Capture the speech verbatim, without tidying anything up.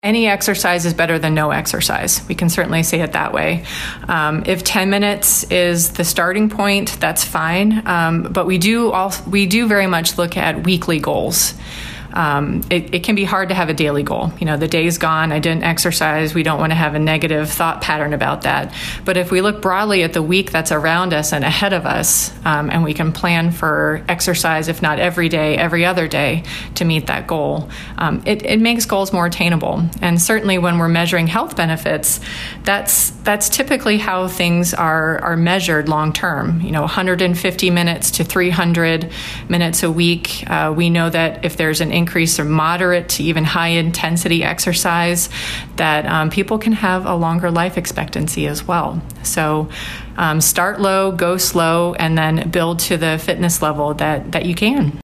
Any exercise is better than no exercise. We can certainly say it that way. Um, if ten minutes is the starting point, that's fine. Um, but we do also, we do very much look at weekly goals. Um, it, it can be hard to have a daily goal. You know, the day's gone, I didn't exercise. We don't want to have a negative thought pattern about that. But if we look broadly at the week that's around us and ahead of us, um, and we can plan for exercise, if not every day, every other day, to meet that goal, um, it, it makes goals more attainable. And certainly when we're measuring health benefits, that's that's typically how things are, are measured long term. You know, one hundred fifty minutes to three hundred minutes a week. Uh, we know that if there's an increase or moderate to even high intensity exercise, that um, people can have a longer life expectancy as well. So um, start low, go slow, and then build to the fitness level that, that you can.